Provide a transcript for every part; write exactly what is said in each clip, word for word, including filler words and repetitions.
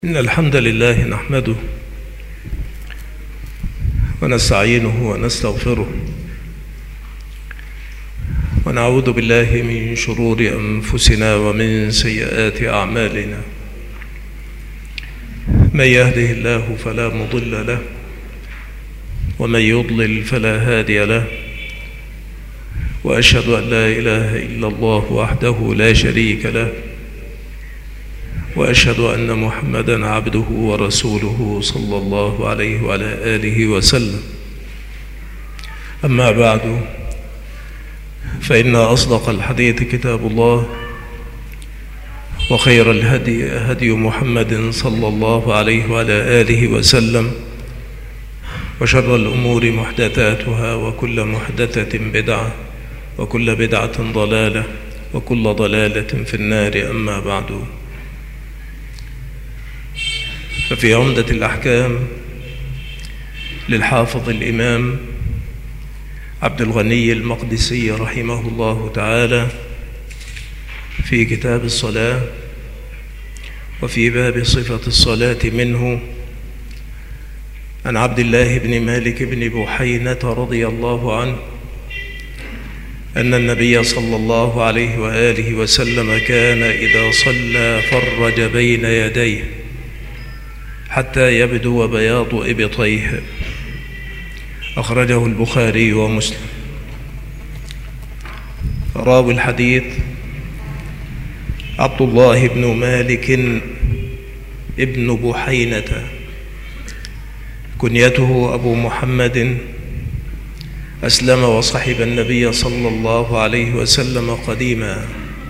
إن الحمد لله نحمده ونستعينه ونستغفره ونعوذ بالله من شرور أنفسنا ومن سيئات أعمالنا. من يهده الله فلا مضل له ومن يضلل فلا هادي له، وأشهد أن لا إله إلا الله وحده لا شريك له، وأشهد أن محمدًا عبده ورسوله صلى الله عليه وعلى آله وسلم. أما بعد، فإن أصدق الحديث كتاب الله، وخير الهدي هدي محمد صلى الله عليه وعلى آله وسلم، وشر الأمور محدثاتها، وكل محدثة بدعة، وكل بدعة ضلالة، وكل ضلالة في النار. أما بعد، ففي عمدة الأحكام للحافظ الإمام عبد الغني المقدسي رحمه الله تعالى في كتاب الصلاة وفي باب صفة الصلاة منه عن عبد الله بن مالك بن بحينة رضي الله عنه أن النبي صلى الله عليه وآله وسلم كان إذا صلى فرج بين يديه حتى يبدو بياض إبطيه. أخرجه البخاري ومسلم. راوي الحديث عبد الله بن مالك ابن بحينة، كنيته أبو محمد، أسلم وصحب النبي صلى الله عليه وسلم قديما،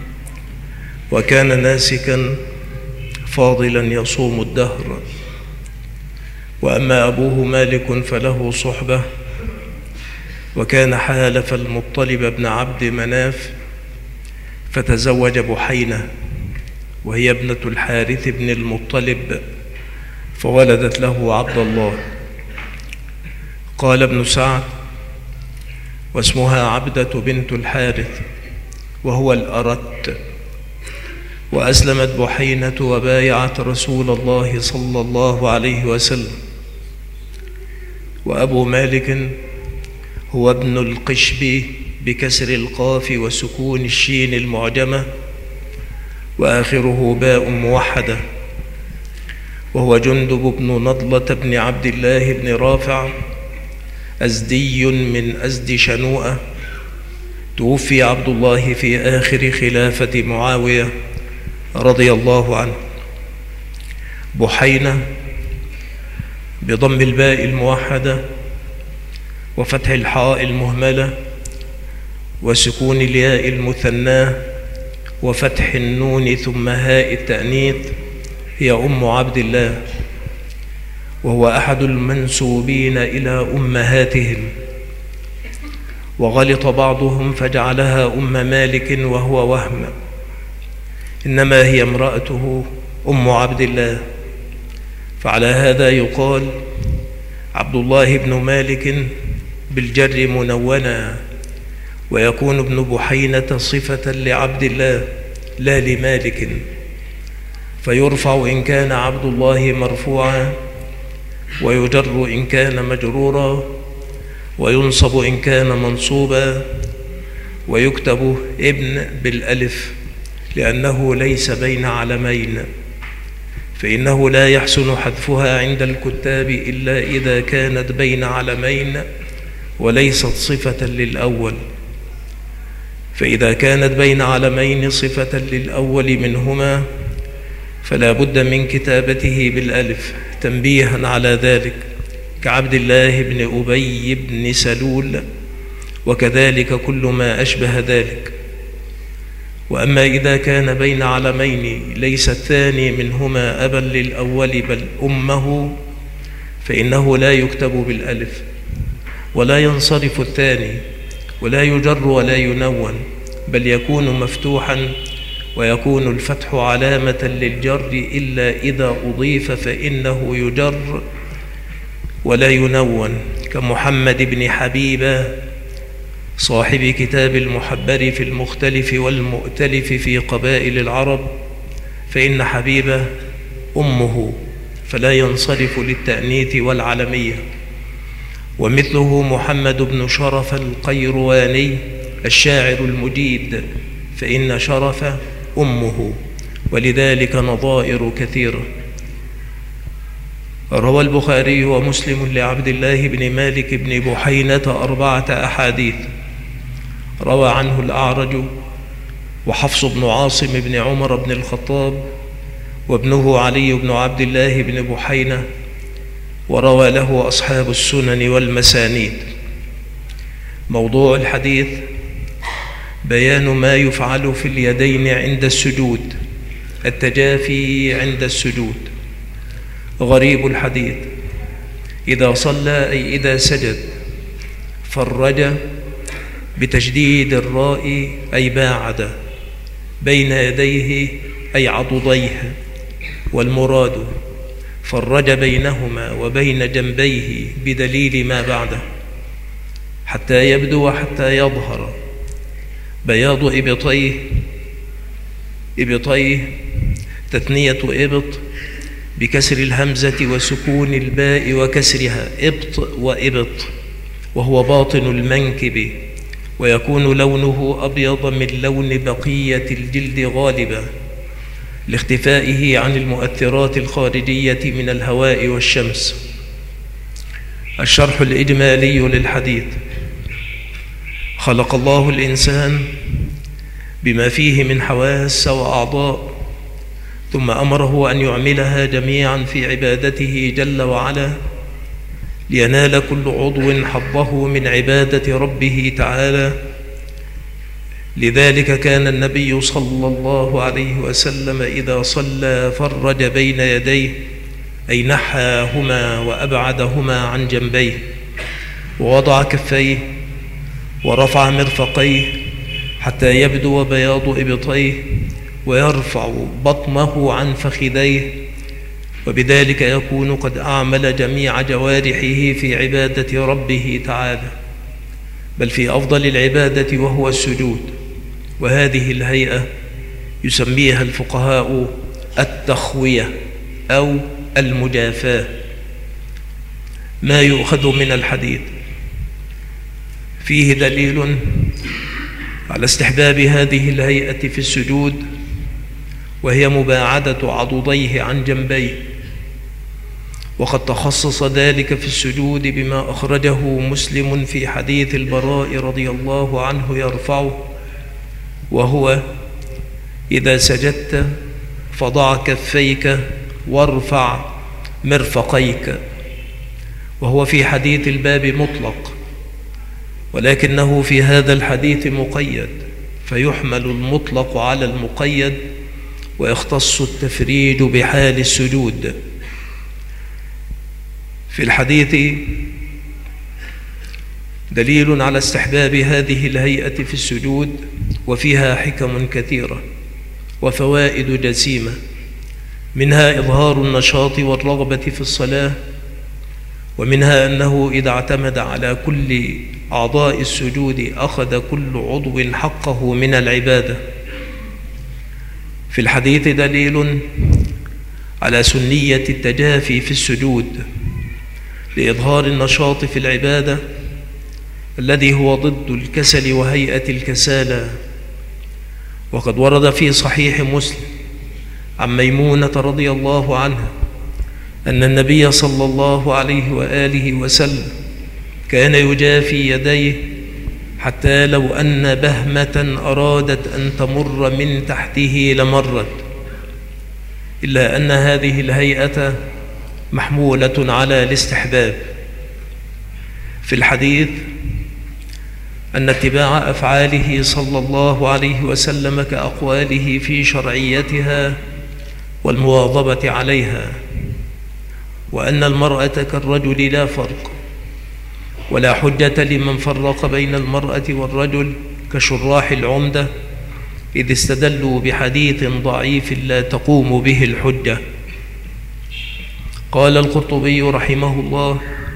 وكان ناسكا فاضلا يصوم الدهر. وأما أبوه مالك فله صحبة، وكان حالف المطلب بن عبد مناف فتزوج بحينة، وهي ابنة الحارث بن المطلب، فولدت له عبد الله. قال ابن سعد: واسمها عبدة بنت الحارث، وهو الأرت. وأسلمت بحينة وبايعت رسول الله صلى الله عليه وسلم. وأبو مالك هو ابن القشب بكسر القاف وسكون الشين المعجمة، وآخره باء موحدة، وهو جندب بن نضلة بن عبد الله بن رافع، أزدي من أزد شنوءة. توفي عبد الله في آخر خلافة معاوية رضي الله عنه. بحينة بضم الباء الموحدة وفتح الحاء المهملة وسكون الياء المثناة وفتح النون ثم هاء التأنيث، هي أم عبد الله، وهو أحد المنسوبين إلى أمهاتهم. وغلط بعضهم فجعلها أم مالك وهو وهم، إنما هي امرأته أم عبد الله. فعلى هذا يقال عبد الله بن مالك بالجر منونا، ويكون ابن بحينة صفة لعبد الله لا لمالك، فيرفع إن كان عبد الله مرفوعا، ويجر إن كان مجرورا، وينصب إن كان منصوبا، ويكتب ابن بالألف لأنه ليس بين علمين، فإنه لا يحسن حذفها عند الكتاب إلا إذا كانت بين علمين وليست صفة للأول. فإذا كانت بين علمين صفة للأول منهما فلا بد من كتابته بالألف تنبيها على ذلك، كعبد الله بن أبي بن سلول، وكذلك كل ما أشبه ذلك. وأما إذا كان بين علمين ليس الثاني منهما أبا للأول بل أمه، فإنه لا يكتب بالألف، ولا ينصرف الثاني، ولا يجر ولا ينون، بل يكون مفتوحا، ويكون الفتح علامة للجر إلا إذا أضيف فإنه يجر ولا ينون، كمحمد بن حبيبة صاحب كتاب المحبر في المختلف والمؤتلف في قبائل العرب، فإن حبيبة أمه، فلا ينصرف للتأنيث والعلمية. ومثله محمد بن شرف القيرواني الشاعر المجيد، فإن شرف أمه، ولذلك نظائر كثيرة. روى البخاري ومسلم لعبد الله بن مالك بن بحينة أربعة أحاديث، روى عنه الأعرج وحفص بن عاصم بن عمر بن الخطاب وابنه علي بن عبد الله بن بحينة، وروى له أصحاب السنن والمسانيد. موضوع الحديث بيان ما يفعل في اليدين عند السجود، التجافي عند السجود. غريب الحديث: إذا صلى أي إذا سجد فرج بتشديد الراء أي باعد بين يديه أي عضديه، والمراد فرج بينهما وبين جنبيه بدليل ما بعده، حتى يبدو وحتى يظهر بياض إبطيه. إبطيه تثنية إبط بكسر الهمزة وسكون الباء وكسرها، إبط وإبط، وهو باطن المنكب، ويكون لونه أبيض من لون بقية الجلد غالبا لاختفائه عن المؤثرات الخارجية من الهواء والشمس. الشرح الإجمالي للحديث: خلق الله الإنسان بما فيه من حواس وأعضاء، ثم أمره أن يعملها جميعا في عبادته جل وعلا، لينال كل عضو حظه من عبادة ربه تعالى. لذلك كان النبي صلى الله عليه وسلم إذا صلى فرج بين يديه، أي نحاهما وأبعدهما عن جنبيه، ووضع كفيه ورفع مرفقيه حتى يبدو بياض إبطيه، ويرفع بطنه عن فخذيه، وبذلك يكون قد أعمل جميع جوارحه في عبادة ربه تعالى، بل في أفضل العبادة وهو السجود. وهذه الهيئة يسميها الفقهاء التخوية أو المجافاة. ما يؤخذ من الحديث: فيه دليل على استحباب هذه الهيئة في السجود، وهي مباعدة عضديه عن جنبيه، وقد تخصص ذلك في السجود بما أخرجه مسلم في حديث البراء رضي الله عنه يرفعه، وهو: إذا سجدت فضع كفيك وارفع مرفقيك. وهو في حديث الباب مطلق، ولكنه في هذا الحديث مقيد، فيحمل المطلق على المقيد، ويختص التفريج بحال السجود. في الحديث دليل على استحباب هذه الهيئة في السجود، وفيها حكم كثيرة وفوائد جسيمة، منها إظهار النشاط والرغبة في الصلاة، ومنها أنه إذا اعتمد على كل أعضاء السجود أخذ كل عضو حقه من العبادة. في الحديث دليل على سنية التجافي في السجود لإظهار النشاط في العبادة، الذي هو ضد الكسل وهيئة الكسالى. وقد ورد في صحيح مسلم عن ميمونة رضي الله عنها أن النبي صلى الله عليه وآله وسلم كان يجافي يديه حتى لو أن بهمة أرادت أن تمر من تحته لمرت، إلا أن هذه الهيئة محمولة على الاستحباب. في الحديث أن اتباع أفعاله صلى الله عليه وسلم كأقواله في شرعيتها والمواظبة عليها، وأن المرأة كالرجل لا فرق، ولا حجة لمن فرق بين المرأة والرجل كشراح العمدة، إذ استدلوا بحديث ضعيف لا تقوم به الحجة. قال القرطبي رحمه الله: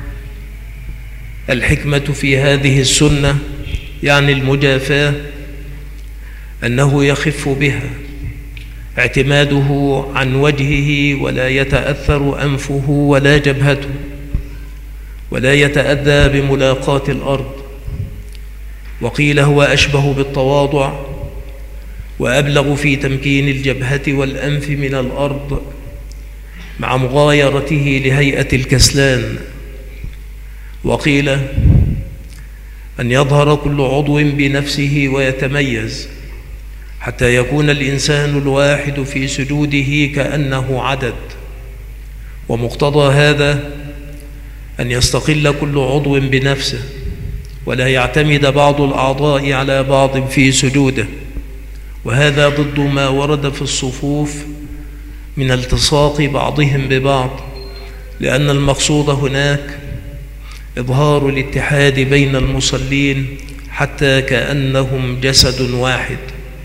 الحكمة في هذه السنة يعني المجافاة أنه يخف بها، اعتماده عن وجهه ولا يتأثر أنفه ولا جبهته، ولا يتأذى بملاقاة الأرض. وقيل هو أشبه بالتواضع وأبلغ في تمكين الجبهة والأنف من الأرض، مع مغايرته لهيئة الكسلان. وقيل أن يظهر كل عضو بنفسه ويتميز، حتى يكون الإنسان الواحد في سجوده كأنه عدد. ومقتضى هذا أن يستقل كل عضو بنفسه، ولا يعتمد بعض الأعضاء على بعض في سجوده. وهذا ضد ما ورد في الصفوف من التصاق بعضهم ببعض، لأن المقصود هناك إظهار الاتحاد بين المصلين حتى كأنهم جسد واحد.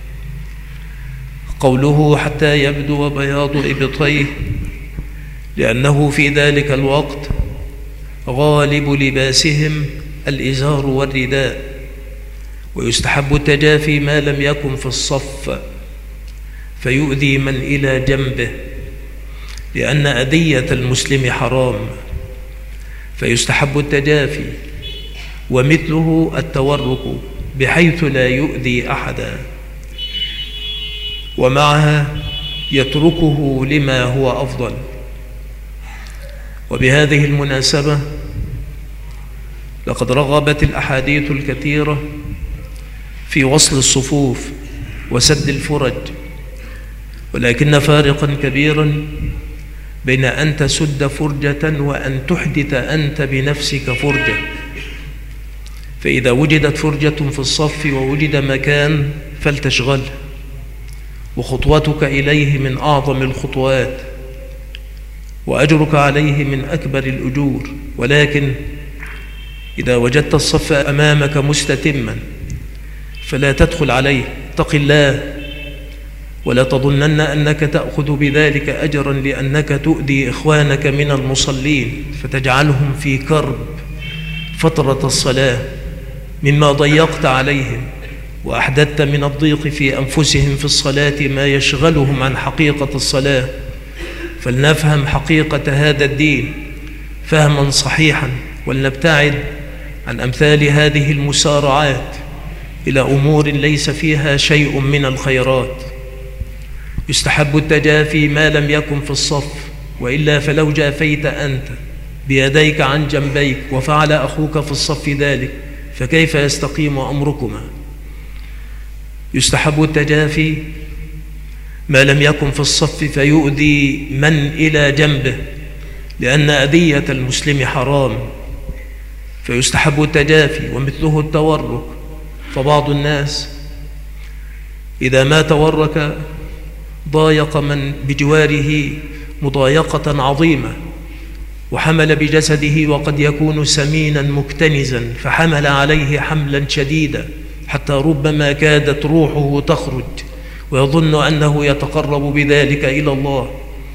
قوله حتى يبدو بياض إبطيه، لأنه في ذلك الوقت غالب لباسهم الإزار والرداء، ويستحب التجافي ما لم يكن في الصف فيؤذي من إلى جنبه، لأن أذية المسلم حرام، فيستحب التجافي، ومثله التورك بحيث لا يؤذي أحدا، ومعها يتركه لما هو أفضل. وبهذه المناسبة لقد رغبت الأحاديث الكثيرة في وصل الصفوف وسد الفرج، ولكن فارقا كبيرا بين أن تسد فرجة وأن تحدث أنت بنفسك فرجة. فإذا وجدت فرجة في الصف ووجد مكان فلتشغله، وخطوتك إليه من أعظم الخطوات، وأجرك عليه من أكبر الأجور. ولكن إذا وجدت الصف أمامك مستتما فلا تدخل عليه، اتق الله، ولا تظنن أنك تأخذ بذلك أجرا لأنك تؤذي إخوانك من المصلين فتجعلهم في كرب فترة الصلاة مما ضيقت عليهم، وأحدثت من الضيق في أنفسهم في الصلاة ما يشغلهم عن حقيقة الصلاة. فلنفهم حقيقة هذا الدين فهما صحيحا، ولنبتعد عن أمثال هذه المسارعات إلى أمور ليس فيها شيء من الخيرات. يستحب التجافي ما لم يكن في الصف، وإلا فلو جافيت أنت بيديك عن جنبيك وفعل أخوك في الصف ذلك فكيف يستقيم أمركما؟ يستحب التجافي ما لم يكن في الصف فيؤذي من إلى جنبه، لأن أذية المسلم حرام، فيستحب التجافي. ومثله التورك، فبعض الناس إذا ما تورك ضايق من بجواره مضايقة عظيمة، وحمل بجسده وقد يكون سمينا مكتنزا، فحمل عليه حملا شديدا حتى ربما كادت روحه تخرج، ويظن أنه يتقرب بذلك إلى الله.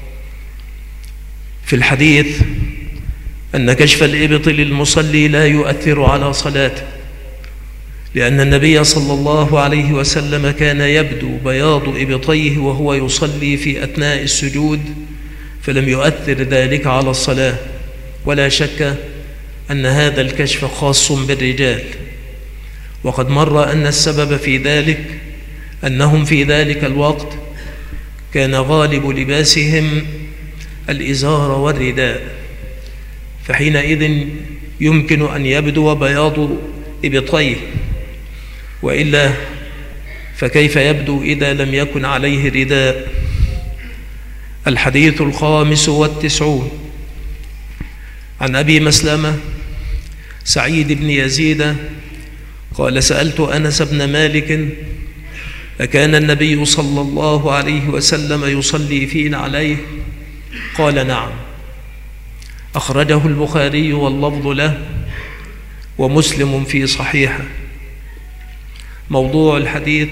في الحديث أن كشف الإبط للمصلي لا يؤثر على صلاته، لأن النبي صلى الله عليه وسلم كان يبدو بياض إبطيه وهو يصلي في أثناء السجود، فلم يؤثر ذلك على الصلاة. ولا شك أن هذا الكشف خاص بالرجال، وقد مر أن السبب في ذلك أنهم في ذلك الوقت كان غالب لباسهم الإزار والرداء، فحينئذ يمكن أن يبدو بياض إبطيه، وإلا فكيف يبدو إذا لم يكن عليه رداء؟ الحديث الخامس والتسعون عن أبي مسلمة سعيد بن يزيد قال: سألت أنس بن مالك: أكان النبي صلى الله عليه وسلم يصلي فينا عليه؟ قال: نعم. أخرجه البخاري واللفظ له، ومسلم في صحيحه. موضوع الحديث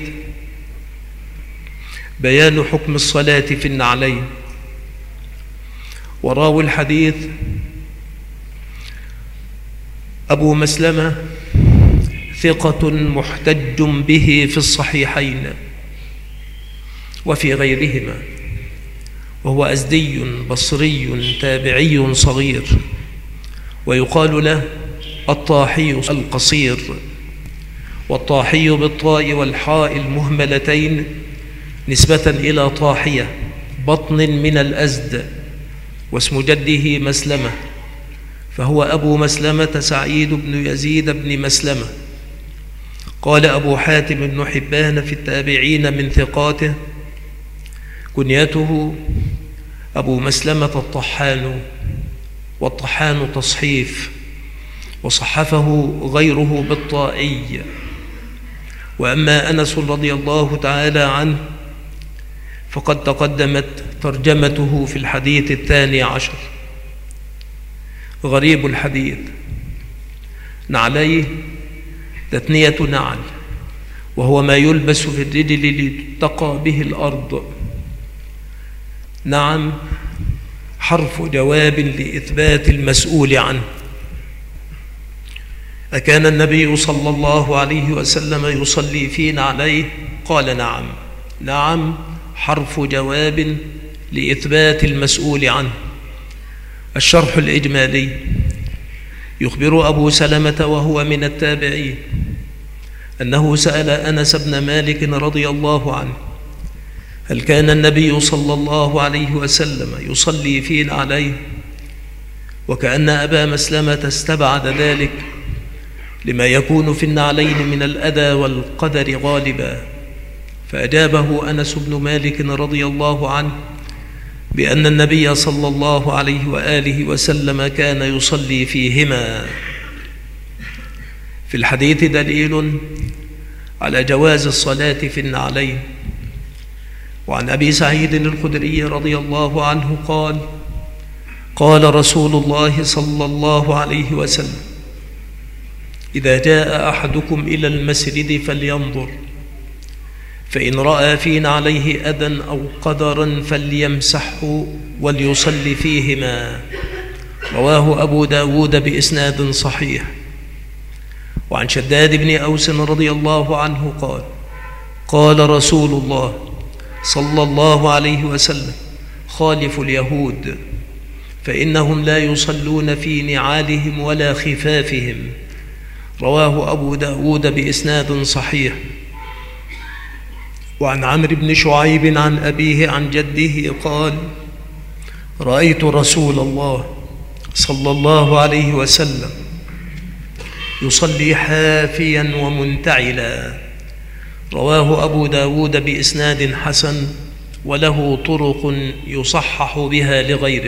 بيان حكم الصلاة في النعلين. وراوي الحديث أبو مسلمة ثقة محتج به في الصحيحين، وفي غيرهما، وهو أزدي بصري تابعي صغير، ويقال له الطاحي القصير، والطاحي بالطاء والحاء المهملتين نسبة إلى طاحية بطن من الأزد، واسم جده مسلمة، فهو أبو مسلمة سعيد بن يزيد بن مسلمة. قال أبو حاتم بن حبان في التابعين من ثقاته: كنيته أبو مسلمة الطحان، والطحان تصحيف، وصحفه غيره بالطائي. وأما أنس رضي الله تعالى عنه فقد تقدمت ترجمته في الحديث الثاني عشر. غريب الحديث: نعليه تثنية نعل، وهو ما يلبس في الرجل لتتقى به الأرض. نعم حرف جواب لإثبات المسؤول عنه. أكان النبي صلى الله عليه وسلم يصلي فينا عليه؟ قال نعم. نعم حرف جواب لإثبات المسؤول عنه. الشرح الإجمالي: يخبر أبو سلمة وهو من التابعين أنه سأل أنس بن مالك رضي الله عنه: هل كان النبي صلى الله عليه وسلم يصلي فينا عليه؟ وكأن أبا مسلمة استبعد ذلك لما يكون في النعلين من الأذى والقدر غالبا، فأجابه أنس بن مالك رضي الله عنه بأن النبي صلى الله عليه وآله وسلم كان يصلي فيهما. في الحديث دليل على جواز الصلاة في النعلين. وعن أبي سعيد الخدري رضي الله عنه قال: قال رسول الله صلى الله عليه وسلم: إذا جاء أحدكم إلى المسجد فلينظر، فإن رأى فينا عليه أذى أو قدرا فليمسحه وليصلي فيهما. رواه أبو داود بإسناد صحيح. وعن شداد بن أوس رضي الله عنه قال: قال رسول الله صلى الله عليه وسلم: خالفوا اليهود فإنهم لا يصلون في نعالهم ولا خفافهم. رواه أبو داود بإسناد صحيح. وعن عمرو بن شعيب عن أبيه عن جده قال: رأيت رسول الله صلى الله عليه وسلم يصلي حافيا ومنتعلا. رواه أبو داود بإسناد حسن، وله طرق يصحح بها لغيره.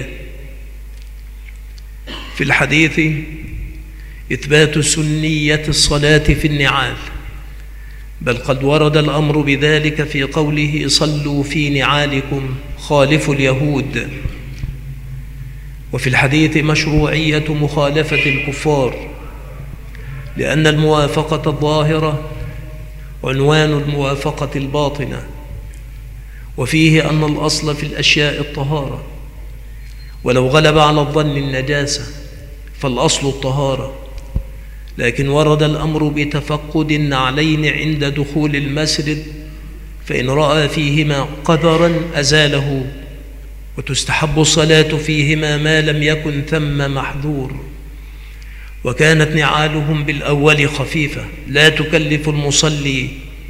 في الحديث إثبات سنية الصلاة في النعال، بل قد ورد الأمر بذلك في قوله: صلوا في نعالكم خالفوا اليهود. وفي الحديث مشروعية مخالفة الكفار، لأن الموافقة الظاهرة عنوان الموافقة الباطنة، وفيه أن الأصل في الأشياء الطهارة، ولو غلب على الظن النجاسة فالأصل الطهارة، لكن ورد الأمر بتفقد النعلين عند دخول المسجد، فإن رأى فيهما قدرا أزاله، وتستحب الصلاة فيهما ما لم يكن ثم محذور. وكانت نعالهم بالأول خفيفة لا تكلف المصلي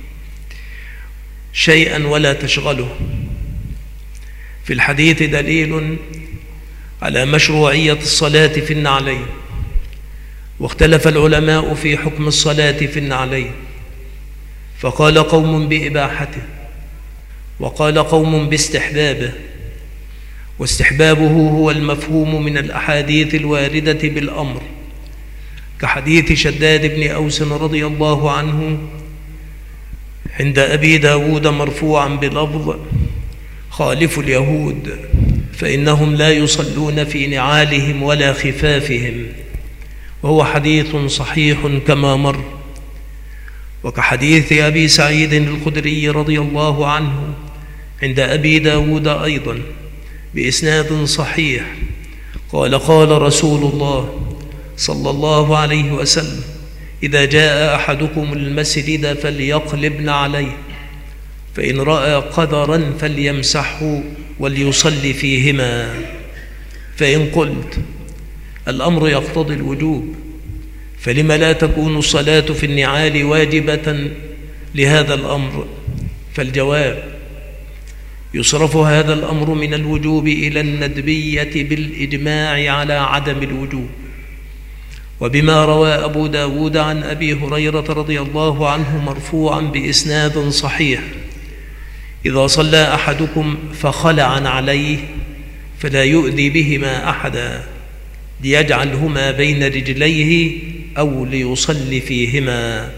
شيئا ولا تشغله. في الحديث دليل على مشروعية الصلاة في النعلين. واختلف العلماء في حكم الصلاة في النعلين، فقال قوم بإباحته، وقال قوم باستحبابه. واستحبابه هو المفهوم من الأحاديث الواردة بالأمر، كحديث شداد بن أوس رضي الله عنه عند أبي داود مرفوعا بلفظ: خالفوا اليهود فإنهم لا يصلون في نعالهم ولا خفافهم، وهو حديث صحيح كما مر. وكحديث أبي سعيد الخدري رضي الله عنه عند أبي داود أيضا بإسناد صحيح قال: قال رسول الله صلى الله عليه وسلم: إذا جاء أحدكم المسجد فليقلبن عليه، فإن رأى قدرا فليمسحه وليصلي فيهما. فإن قلت الأمر يقتضي الوجوب، فلم لا تكون الصلاة في النعال واجبة لهذا الأمر؟ فالجواب: يصرف هذا الأمر من الوجوب إلى الندبية بالإجماع على عدم الوجوب، وبما روى أبو داود عن أبي هريرة رضي الله عنه مرفوعا بإسناد صحيح: إذا صلى أحدكم فخلعا عليه فلا يؤذي بهما أحدا، ليجعلهما بين رجليه أو ليصلي فيهما.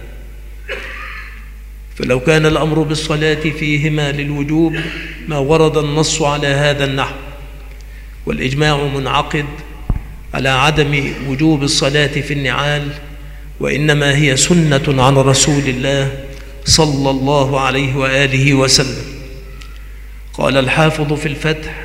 فلو كان الأمر بالصلاة فيهما للوجوب ما ورد النص على هذا النحو، والإجماع منعقد على عدم وجوب الصلاة في النعال، وإنما هي سنة عن رسول الله صلى الله عليه وآله وسلم. قال الحافظ في الفتح: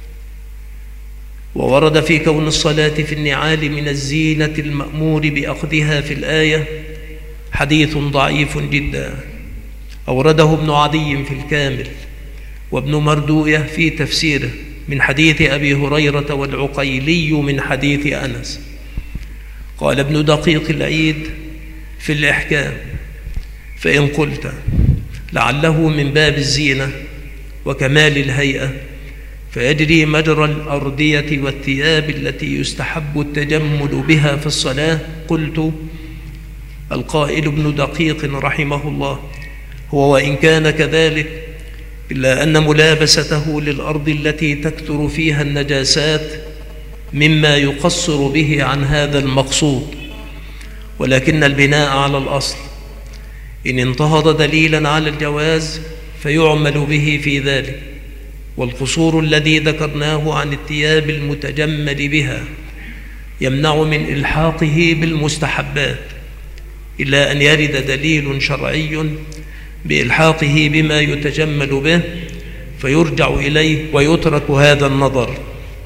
وورد في كون الصلاة في النعال من الزينة المأمور بأخذها في الآية حديث ضعيف جدا، أورده ابن عدي في الكامل، وابن مردوية في تفسيره من حديث أبي هريرة، والعقيلي من حديث أنس. قال ابن دقيق العيد في الإحكام: فإن قلت لعله من باب الزينة وكمال الهيئة فيجري مجرى الأردية والثياب التي يستحب التجمل بها في الصلاة، قلت: القائل ابن دقيق رحمه الله هو وإن كان كذلك، إلا أن ملابسته للأرض التي تكثر فيها النجاسات مما يقصر به عن هذا المقصود، ولكن البناء على الأصل إن انتهض دليلا على الجواز فيعمل به في ذلك، والقصور الذي ذكرناه عن الثياب المتجمل بها يمنع من إلحاقه بالمستحبات، إلا أن يرد دليل شرعي بإلحاقه بما يتجمل به فيرجع إليه ويترك هذا النظر.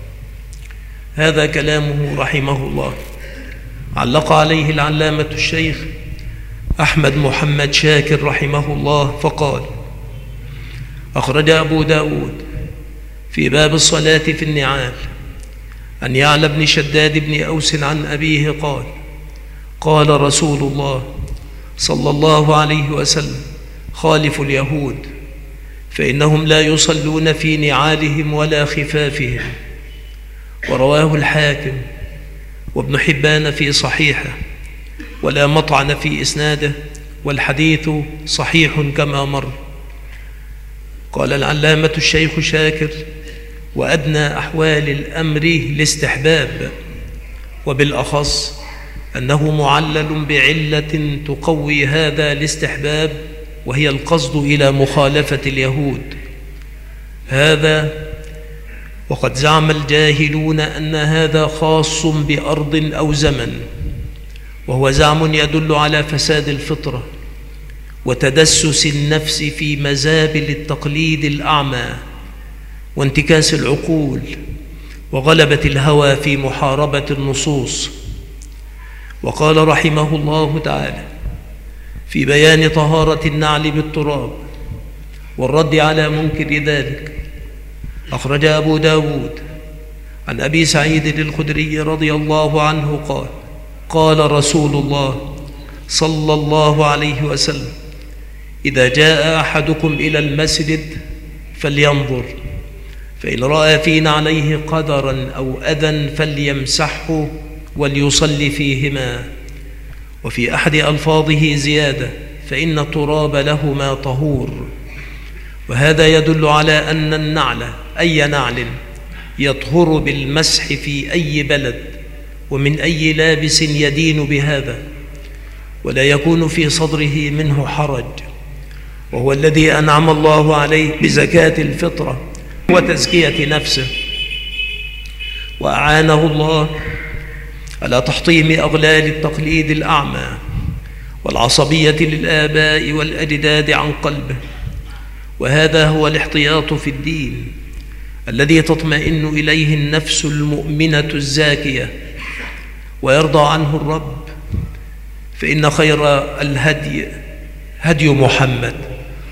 هذا كلامه رحمه الله. علق عليه العلامة الشيخ أحمد محمد شاكر رحمه الله فقال: أخرج أبو داود في باب الصلاة في النعال عن يعلى بن شداد بن أوس عن أبيه قال: قال رسول الله صلى الله عليه وسلم: خالفوا اليهود فإنهم لا يصلون في نعالهم ولا خفافهم. ورواه الحاكم وابن حبان في صحيحه، ولا مطعن في إسناده، والحديث صحيح كما مر. قال العلامة الشيخ شاكر: وأدنى أحوال الأمر الاستحباب، وبالأخص أنه معلل بعلة تقوي هذا الاستحباب، وهي القصد إلى مخالفة اليهود. هذا وقد زعم الجاهلون أن هذا خاص بأرض أو زمن، وهو زعم يدل على فساد الفطرة وتدسس النفس في مزابل التقليد الأعمى وانتكاس العقول وغلبة الهوى في محاربة النصوص. وقال رحمه الله تعالى في بيان طهارة النعل بالتراب والرد على منكر ذلك: أخرج أبو داود عن أبي سعيد الخدري رضي الله عنه قال: قال رسول الله صلى الله عليه وسلم: إذا جاء أحدكم إلى المسجد فلينظر، فإن رأى في نعليه قدرا أو أذى فليمسحه وليصلي فيهما. وفي أحد ألفاظه زيادة: فإن التراب لهما طهور. وهذا يدل على أن النعل أي نعل يطهر بالمسح في أي بلد ومن أي لابس يدين بهذا، ولا يكون في صدره منه حرج، وهو الذي أنعم الله عليه بزكاة الفطرة وتزكية نفسه، وأعانه الله على تحطيم أغلال التقليد الأعمى والعصبية للآباء والأجداد عن قلبه. وهذا هو الاحتياط في الدين الذي تطمئن إليه النفس المؤمنة الزاكية ويرضى عنه الرب. فإن خير الهدي هدي محمد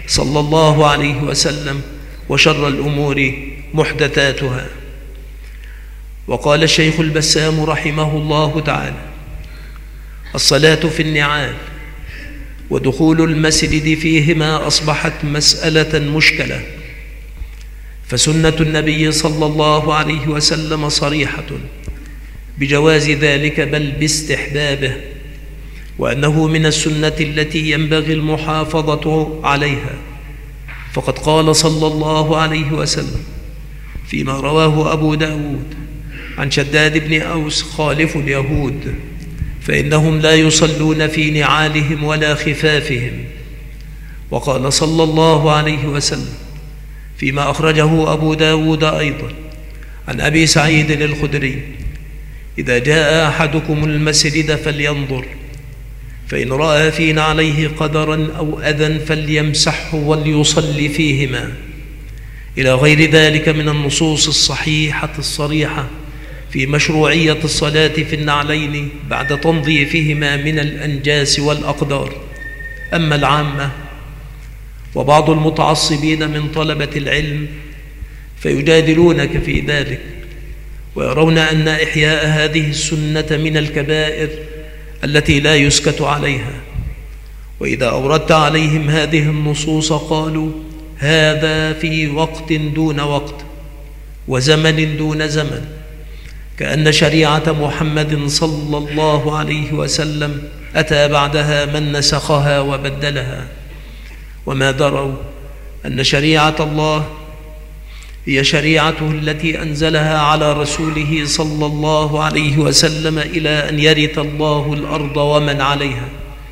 صلى الله عليه وسلم: وشر الأمور محدثاتها. وقال الشيخ البسام رحمه الله تعالى: الصلاة في النعال ودخول المسجد فيهما أصبحت مسألة مشكلة، فسنة النبي صلى الله عليه وسلم صريحة بجواز ذلك بل باستحبابه، وأنه من السنة التي ينبغي المحافظة عليها، فقد قال صلى الله عليه وسلم فيما رواه أبو داود عن شداد بن أوس: خالفوا اليهود فإنهم لا يصلون في نعالهم ولا خفافهم. وقال صلى الله عليه وسلم فيما أخرجه أبو داود أيضا عن أبي سعيد الخدري: إذا جاء أحدكم المسجد فلينظر، فإن رأى في نعليه قدرا أو أذى فليمسحه وليصلي فيهما، إلى غير ذلك من النصوص الصحيحة الصريحة في مشروعية الصلاة في النعلين بعد تنظيفهما من الأنجاس والأقدار. أما العامة وبعض المتعصبين من طلبة العلم فيجادلونك في ذلك، ويرون أن إحياء هذه السنة من الكبائر التي لا يسكت عليها، وإذا أوردت عليهم هذه النصوص قالوا: هذا في وقت دون وقت وزمن دون زمن، كأن شريعة محمد صلى الله عليه وسلم أتى بعدها من نسخها وبدلها، وما دروا أن شريعة الله هي شريعته التي أنزلها على رسوله صلى الله عليه وسلم إلى أن يرث الله الأرض ومن عليها.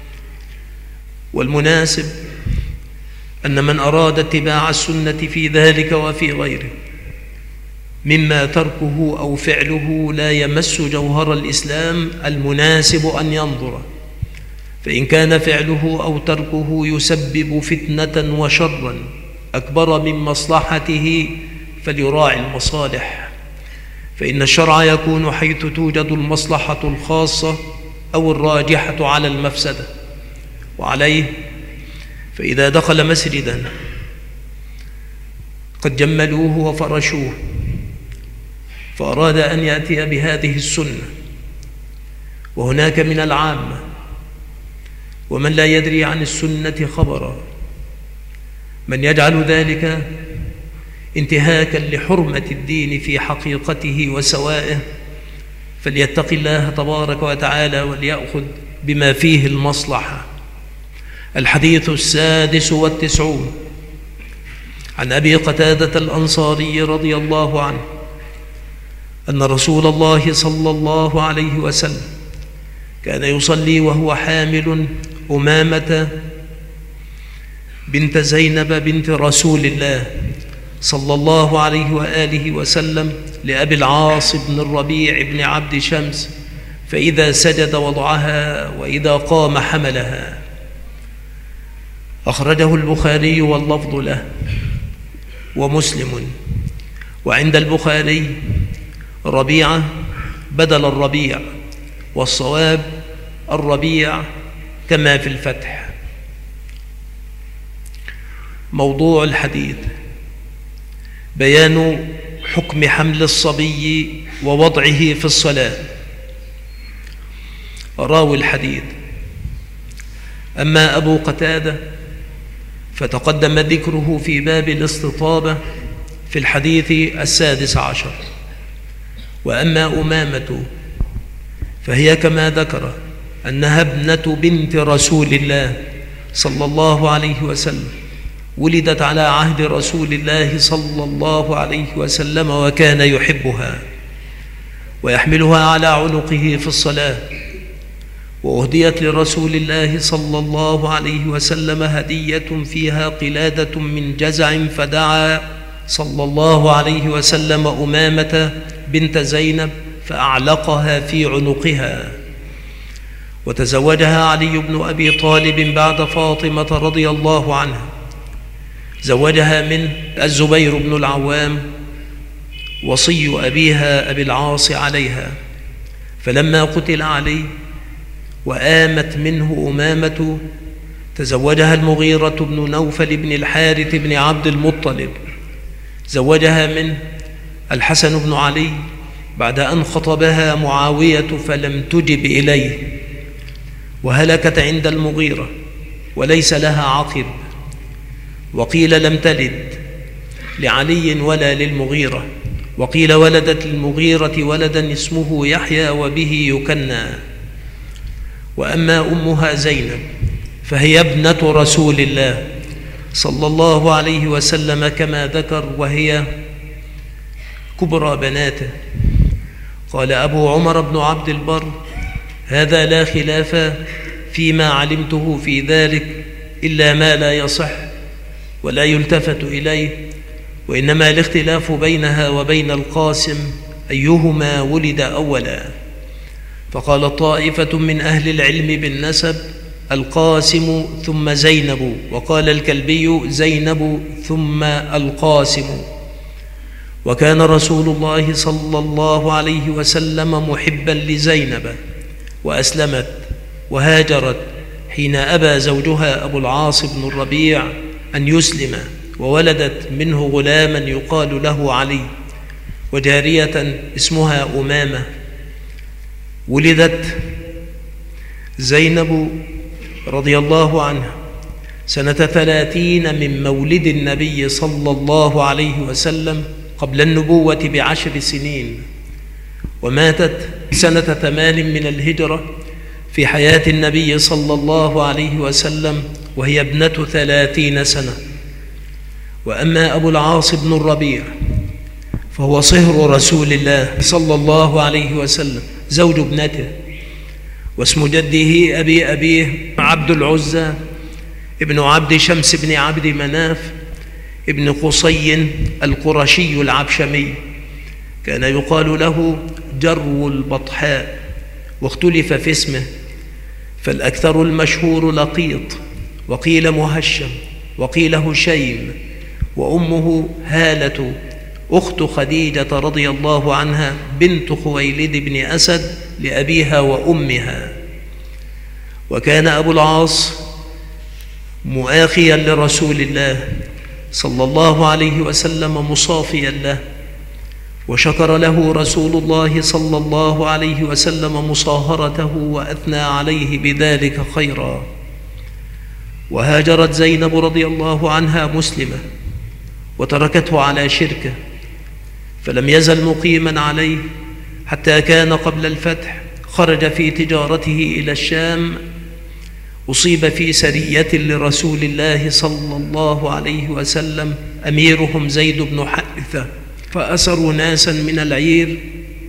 والمناسب أن من أراد اتباع السنة في ذلك وفي غيره مما تركه أو فعله لا يمس جوهر الإسلام، المناسب أن ينظر، فإن كان فعله أو تركه يسبب فتنة وشرا أكبر من مصلحته فليراعي المصالح، فإن الشرع يكون حيث توجد المصلحة الخاصة أو الراجحة على المفسدة. وعليه فإذا دخل مسجدا قد جملوه وفرشوه فأراد أن يأتي بهذه السنة، وهناك من العامة ومن لا يدري عن السنة خبرا من يجعل ذلك انتهاكا لحرمة الدين في حقيقته وسوائه، فليتق الله تبارك وتعالى وليأخذ بما فيه المصلحة. الحديث السادس والتسعون عن أبي قتادة الأنصاري رضي الله عنه أن رسول الله صلى الله عليه وسلم كان يصلي وهو حامل أمامة بنت زينب بنت رسول الله صلى الله عليه وآله وسلم لأبي العاص بن الربيع بن عبد شمس، فإذا سجد وضعها وإذا قام حملها. أخرجه البخاري واللفظ له ومسلم. وعند البخاري ربيعة بدل الربيع، والصواب الربيع كما في الفتح. موضوع الحديث بيان حكم حمل الصبي ووضعه في الصلاة. راوي الحديث: أما أبو قتادة فتقدم ذكره في باب الاستطابة في الحديث السادس عشر، وأما أمامة فهي كما ذكر أنها ابنة بنت رسول الله صلى الله عليه وسلم، ولدت على عهد رسول الله صلى الله عليه وسلم وكان يحبها ويحملها على عنقه في الصلاة، وأهديت لرسول الله صلى الله عليه وسلم هدية فيها قلادة من جزع، فدعا صلى الله عليه وسلم أمامة بنت زينب فأعلقها في عنقها. وتزوجها علي بن أبي طالب بعد فاطمة رضي الله عنها، زوجها من الزبير بن العوام وصي أبيها أبي العاص عليها، فلما قتل علي وآمت منه أمامة تزوجها المغيرة بن نوفل بن الحارث بن عبد المطلب، زوجها منه الحسن بن علي بعد أن خطبها معاوية فلم تجب إليه، وهلكت عند المغيرة وليس لها عقب. وقيل لم تلد لعلي ولا للمغيرة، وقيل ولدت للمغيرة ولدا اسمه يحيى وبه يكنى. وأما أمها زينب فهي ابنة رسول الله صلى الله عليه وسلم كما ذكر، وهي كبرى بناته. قال أبو عمر بن عبد البر: هذا لا خلاف فيما علمته في ذلك إلا ما لا يصح ولا يلتفت إليه، وإنما الاختلاف بينها وبين القاسم أيهما ولد أولا. فقال طائفة من أهل العلم بالنسب: القاسم ثم زينب، وقال الكلبي: زينب ثم القاسم. وكان رسول الله صلى الله عليه وسلم محبا لزينب، وأسلمت وهاجرت حين أبى زوجها أبو العاص بن الربيع أن يسلم، وولدت منه غلاما يقال له علي، وجارية اسمها أمامة. ولدت زينب رضي الله عنها سنة ثلاثين من مولد النبي صلى الله عليه وسلم قبل النبوة بعشر سنين، وماتت سنة ثمان من الهجرة في حياة النبي صلى الله عليه وسلم وهي ابنة ثلاثين سنة. وأما أبو العاص بن الربيع فهو صهر رسول الله صلى الله عليه وسلم زوج ابنته، واسم جده أبي أبيه عبد العزى ابن عبد شمس بن عبد مناف ابن قصي القرشي العبشمي، كان يقال له جرو البطحاء، واختلف في اسمه، فالأكثر المشهور لقيط، وقيل مهشم، وقيل هشيم. وأمه هالة أخت خديجة رضي الله عنها بنت خويلد بن أسد لأبيها وأمها. وكان أبو العاص مؤاخيا لرسول الله صلى الله عليه وسلم مصافيا له، وشكر له رسول الله صلى الله عليه وسلم مصاهرته وأثنى عليه بذلك خيرا. وهاجرت زينب رضي الله عنها مسلمة، وتركته على شركه، فلم يزل مقيما عليه حتى كان قبل الفتح خرج في تجارته إلى الشام، أصيب في سرية لرسول الله صلى الله عليه وسلم أميرهم زيد بن حارثة، فأسروا ناسا من العير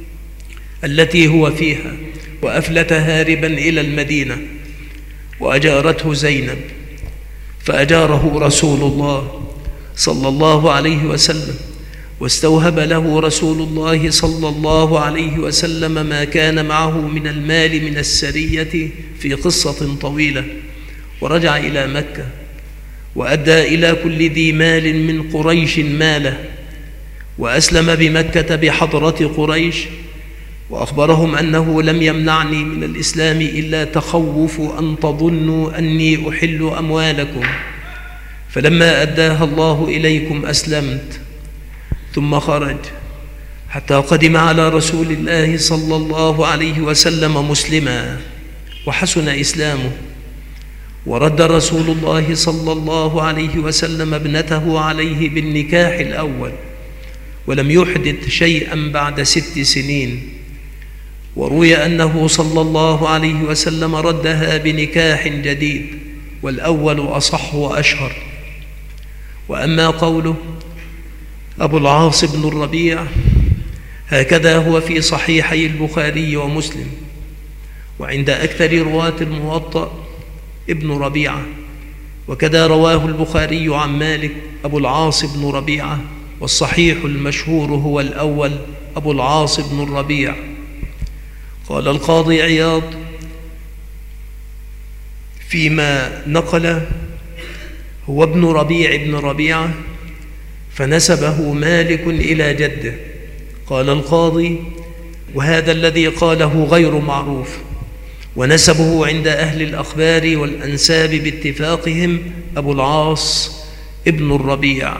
التي هو فيها، وأفلت هاربا إلى المدينة، وأجارته زينب، فأجاره رسول الله صلى الله عليه وسلم، واستوهب له رسول الله صلى الله عليه وسلم ما كان معه من المال من السرية في قصة طويلة، ورجع إلى مكة، وأدى إلى كل ذي مال من قريش ماله، وأسلم بمكة بحضرة قريش، وأخبرهم أنه لم يمنعني من الإسلام إلا تخوف أن تظنوا أني أحل أموالكم، فلما أداها الله إليكم أسلمت. ثم خرج حتى قدم على رسول الله صلى الله عليه وسلم مسلما، وحسن إسلامه، ورد رسول الله صلى الله عليه وسلم ابنته عليه بالنكاح الأول، ولم يحدث شيئا بعد ست سنين. وروي أنه صلى الله عليه وسلم ردها بنكاح جديد، والأول أصح وأشهر. وأما قوله أبو العاص بن الربيع هكذا هو في صحيحي البخاري ومسلم، وعند أكثر رواة الموطأ ابن ربيعة، وكذا رواه البخاري عن مالك أبو العاص بن ربيعة، والصحيح المشهور هو الأول أبو العاص بن الربيع. قال القاضي عياض فيما نقل: هو ابن ربيع بن ربيعة، فنسبه مالك إلى جده. قال القاضي: وهذا الذي قاله غير معروف، ونسبه عند أهل الأخبار والأنساب باتفاقهم أبو العاص ابن الربيع.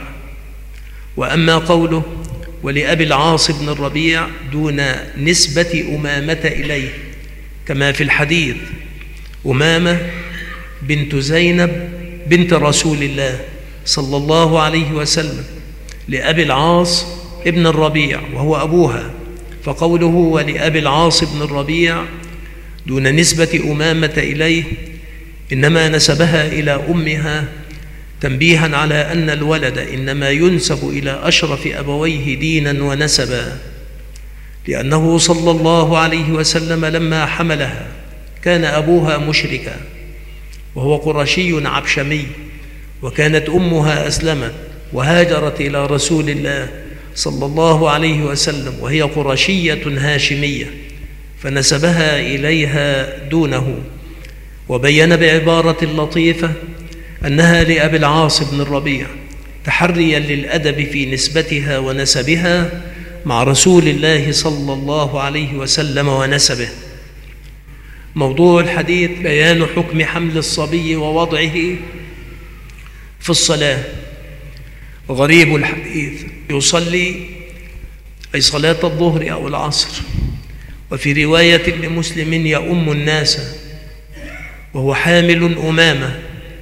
وأما قوله ولأبي العاص بن الربيع دون نسبة أمامة إليه، كما في الحديث أمامة بنت زينب بنت رسول الله صلى الله عليه وسلم لأبي العاص ابن الربيع وهو أبوها، فقوله ولأبي العاص بن الربيع دون نسبة أمامة إليه إنما نسبها إلى أمها تنبيها على أن الولد إنما ينسب إلى أشرف أبويه دينا ونسبا، لأنه صلى الله عليه وسلم لما حملها كان أبوها مشركا وهو قرشي عبشمي، وكانت أمها أسلمت وهاجرت إلى رسول الله صلى الله عليه وسلم وهي قرشية هاشمية، فنسبها إليها دونه. وبين بعبارة لطيفة أنها لأبي العاص بن الربيع تحريا للأدب في نسبتها ونسبها مع رسول الله صلى الله عليه وسلم ونسبه. موضوع الحديث بيان حكم حمل الصبي ووضعه في الصلاة. غريب الحديث يصلي أي صلاة الظهر أو العصر، وفي رواية لمسلم يؤم الناس وهو حامل أمامة.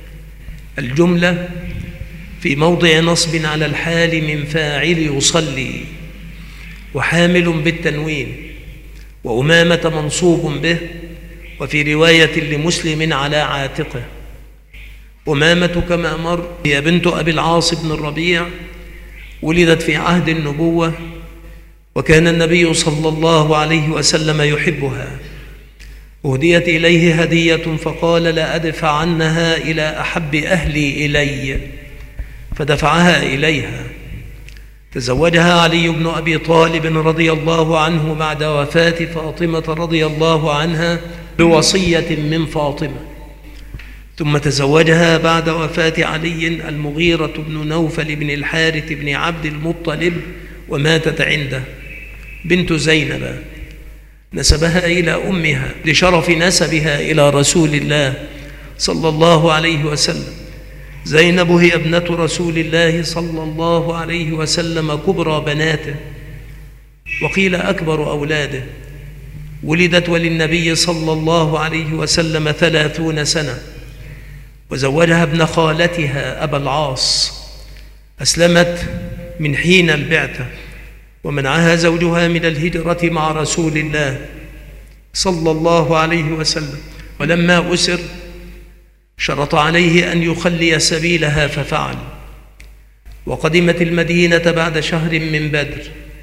الجملة في موضع نصب على الحال من فاعل يصلي، وحامل بالتنوين، وأمامة منصوب به، وفي رواية لمسلم على عاتقه. أمامة كما مر هي بنت أبي العاص بن الربيع، ولدت في عهد النبوة، وكان النبي صلى الله عليه وسلم يحبها. أهديت إليه هدية فقال لا أدفع عنها إلى أحب أهلي إلي، فدفعها إليها. تزوجها علي بن أبي طالب رضي الله عنه بعد وفاة فاطمة رضي الله عنها بوصية من فاطمة، ثم تزوجها بعد وفاة علي المغيرة بن نوفل بن الحارث بن عبد المطلب وماتت عنده بنت زينب، نسبها إلى أمها لشرف نسبها إلى رسول الله صلى الله عليه وسلم. زينب هي ابنة رسول الله صلى الله عليه وسلم كبرى بناته، وقيل أكبر أولاده. ولدت وللنبي صلى الله عليه وسلم ثلاثون سنة، وزوجها ابن خالتها أبا العاص. أسلمت من حين البعثة، ومنعها زوجها من الهجرة مع رسول الله صلى الله عليه وسلم، ولما أسر شرط عليه أن يخلي سبيلها ففعل. وقدمت المدينة بعد شهر من بدر،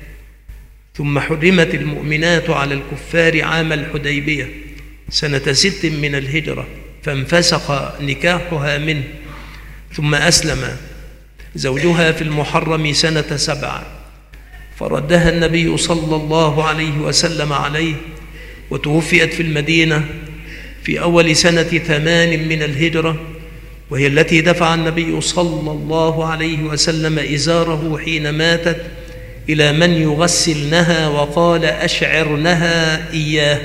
ثم حرمت المؤمنات على الكفار عام الحديبية سنة ست من الهجرة، فانفسخ نكاحها منه، ثم أسلم زوجها في المحرم سنة سبع، فردها النبي صلى الله عليه وسلم عليه، وتوفيت في المدينة في أول سنة ثمان من الهجرة، وهي التي دفع النبي صلى الله عليه وسلم إزاره حين ماتت إلى من يغسلنها وقال أشعرنها إياه.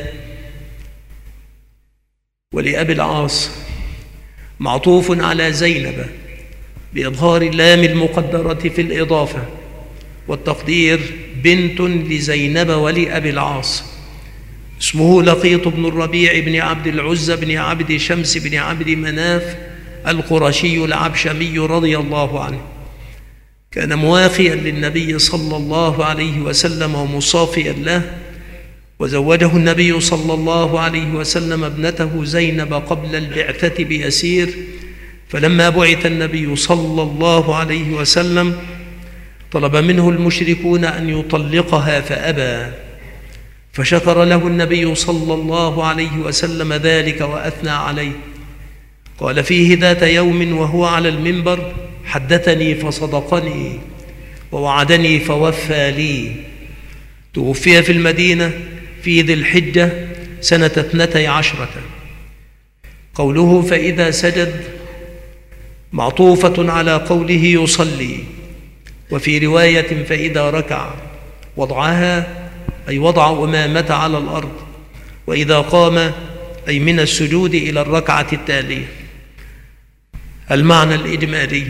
ولأبي العاص معطوف على زينب بإظهار اللام المقدرة في الإضافة، والتقدير بنت لزينب ولأبي العاص. اسمه لقيط بن الربيع بن عبد العزى بن عبد شمس بن عبد مناف القرشي العبشمي رضي الله عنه. كان موافيا للنبي صلى الله عليه وسلم ومصافيا له، وزوجه النبي صلى الله عليه وسلم ابنته زينب قبل البعثة بيسير، فلما بعث النبي صلى الله عليه وسلم طلب منه المشركون أن يطلقها فأبى، فشكر له النبي صلى الله عليه وسلم ذلك وأثنى عليه. قال فيه ذات يوم وهو على المنبر: حدثني فصدقني ووعدني فوفى لي. توفي في المدينة في ذي الحجة سنة اثنتي عشرة. قوله فإذا سجد معطوفة على قوله يصلي، وفي رواية فإذا ركع. وضعها أي وضع أمامة على الأرض، وإذا قام أي من السجود إلى الركعة التالية. المعنى الإجمالي: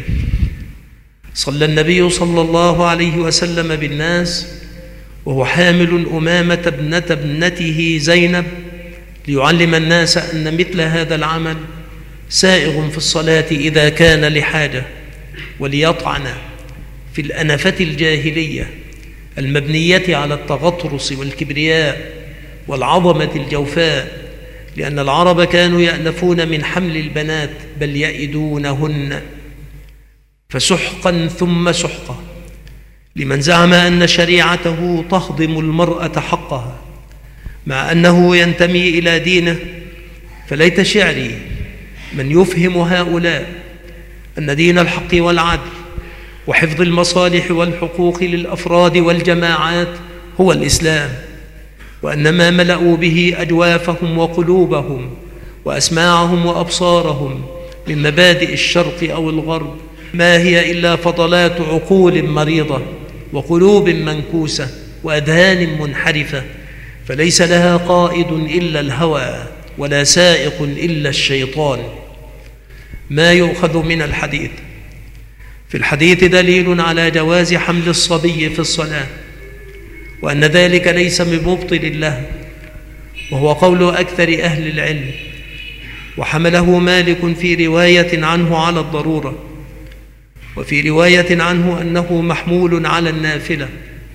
صلى النبي صلى الله عليه وسلم بالناس وهو حامل أمامة ابنة ابنته زينب ليعلم الناس أن مثل هذا العمل سائغ في الصلاة إذا كان لحاجة، وليطعن في الأنفة الجاهلية المبنية على التغطرس والكبرياء والعظمة الجوفاء، لأن العرب كانوا يأنفون من حمل البنات بل يئدونهن، فسحقا ثم سحقا لمن زعم أن شريعته تهضم المرأة حقها مع أنه ينتمي إلى دينه. فليت شعري من يفهم هؤلاء أن دين الحق والعدل وحفظ المصالح والحقوق للأفراد والجماعات هو الإسلام، وأن ما ملأوا به أجوافهم وقلوبهم وأسماعهم وأبصارهم من مبادئ الشرق أو الغرب ما هي إلا فضلات عقول مريضة وقلوب منكوسة وأذهان منحرفة، فليس لها قائد إلا الهوى ولا سائق إلا الشيطان. ما يؤخذ من الحديث: في الحديث دليل على جواز حمل الصبي في الصلاة، وأن ذلك ليس بمبطل له، وهو قول أكثر أهل العلم، وحمله مالك في رواية عنه على الضرورة، وفي رواية عنه أنه محمول على النافلة،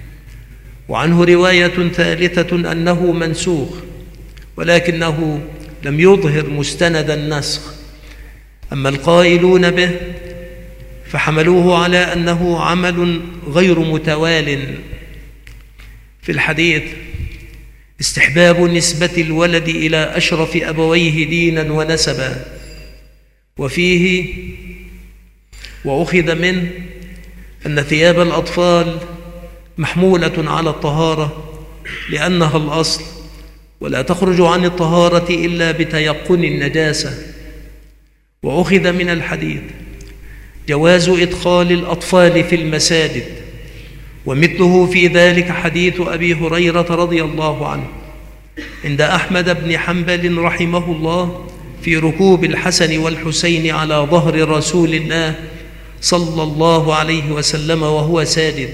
وعنه رواية ثالثة أنه منسوخ، ولكنه لم يظهر مستند النسخ. أما القائلون به فحملوه على أنه عمل غير متوال. في الحديث استحباب نسبة الولد إلى أشرف أبويه دينا ونسبا، وفيه وأخذ منه أن ثياب الأطفال محمولة على الطهارة لأنها الأصل، ولا تخرج عن الطهارة إلا بتيقن النجاسة. وأخذ من الحديث جواز إدخال الأطفال في المساجد، ومثله في ذلك حديث أبي هريرة رضي الله عنه عند أحمد بن حنبل رحمه الله في ركوب الحسن والحسين على ظهر رسول الله صلى الله عليه وسلم وهو ساجد.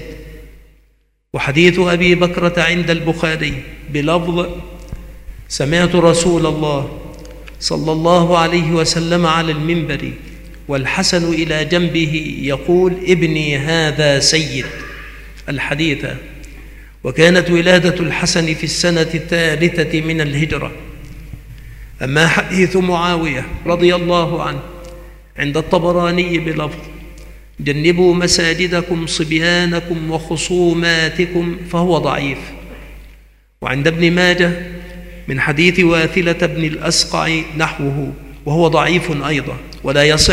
وحديث أبي بكرة عند البخاري بلفظ: سمعت رسول الله صلى الله عليه وسلم على المنبر والحسن إلى جنبه يقول: ابني هذا سيد. الحديث. وكانت ولادة الحسن في السنة الثالثة من الهجرة. أما حديث معاوية رضي الله عنه عند الطبراني بلفظ: جنبوا مساجدكم صبيانكم وخصوماتكم، فهو ضعيف. وعند ابن ماجه من حديث واثلة بن الأسقع نحوه، وهو ضعيف أيضا ولا يصح،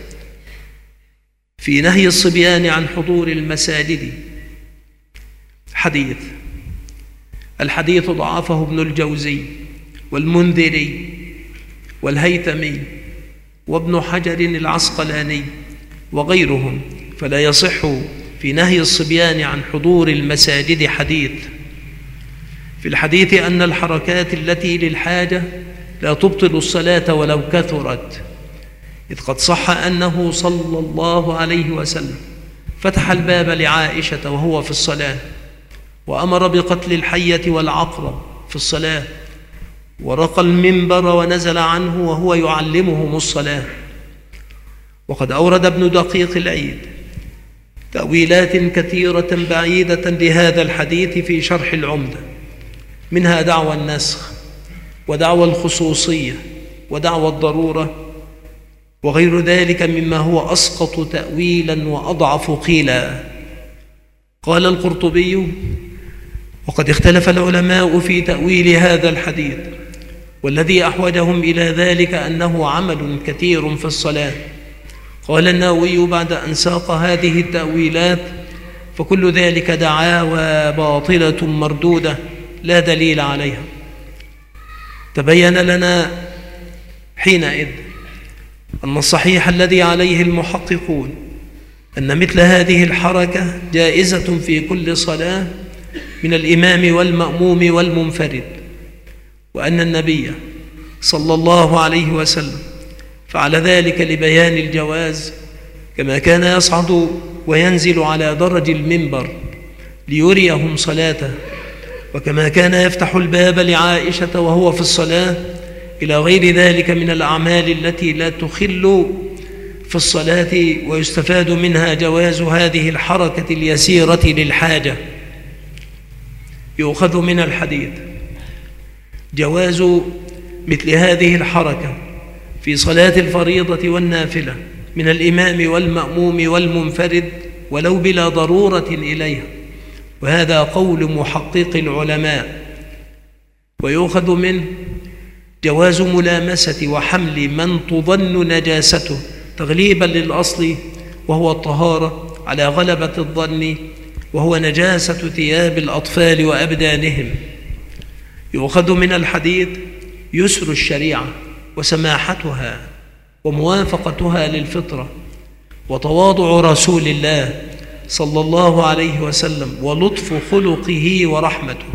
في نهي الصبيان عن حضور المساجد. حديث. الحديث ضعفه ابن الجوزي والمنذري والهيثمي وابن حجر العسقلاني وغيرهم، فلا يصح في نهي الصبيان عن حضور المساجد حديث. في الحديث أن الحركات التي للحاجة لا تبطل الصلاة ولو كثرت، إذ قد صح أنه صلى الله عليه وسلم فتح الباب لعائشة وهو في الصلاة، وأمر بقتل الحية والعقرب في الصلاة، ورقى المنبر ونزل عنه وهو يعلمهم الصلاة. وقد أورد ابن دقيق العيد تأويلات كثيرة بعيدة لهذا الحديث في شرح العمدة، منها دعوى النسخ ودعوى الخصوصية ودعوى الضرورة وغير ذلك مما هو أسقط تأويلا وأضعف قيلا. قال القرطبي: وقد اختلف العلماء في تأويل هذا الحديث، والذي أحوجهم إلى ذلك أنه عمل كثير في الصلاة. قال النووي بعد أن ساق هذه التأويلات: فكل ذلك دعاوى باطلة مردودة لا دليل عليها. تبين لنا حينئذ أن الصحيح الذي عليه المحققون أن مثل هذه الحركة جائزة في كل صلاة من الإمام والمأموم والمنفرد، وأن النبي صلى الله عليه وسلم فعل ذلك لبيان الجواز، كما كان يصعد وينزل على درج المنبر ليريهم صلاته، وكما كان يفتح الباب لعائشة وهو في الصلاة، إلى غير ذلك من الأعمال التي لا تخل في الصلاة، ويستفاد منها جواز هذه الحركة اليسيرة للحاجة. يؤخذ من الحديث جواز مثل هذه الحركة في صلاة الفريضة والنافلة من الإمام والمأموم والمنفرد ولو بلا ضرورة إليها، وهذا قول محقق العلماء. ويؤخذ منه جواز ملامسة وحمل من تظن نجاسته تغليبا للأصل وهو الطهارة على غلبة الظن، وهو نجاسة ثياب الأطفال وأبدانهم. يؤخذ من الحديث يسر الشريعة وسماحتها وموافقتها للفطرة، وتواضع رسول الله صلى الله عليه وسلم ولطف خلقه ورحمته.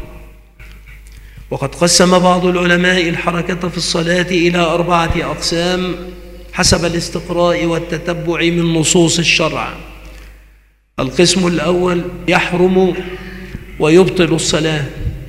وقد قسم بعض العلماء الحركة في الصلاة إلى أربعة أقسام حسب الاستقراء والتتبع من نصوص الشرع. القسم الأول يحرم ويبطل الصلاة،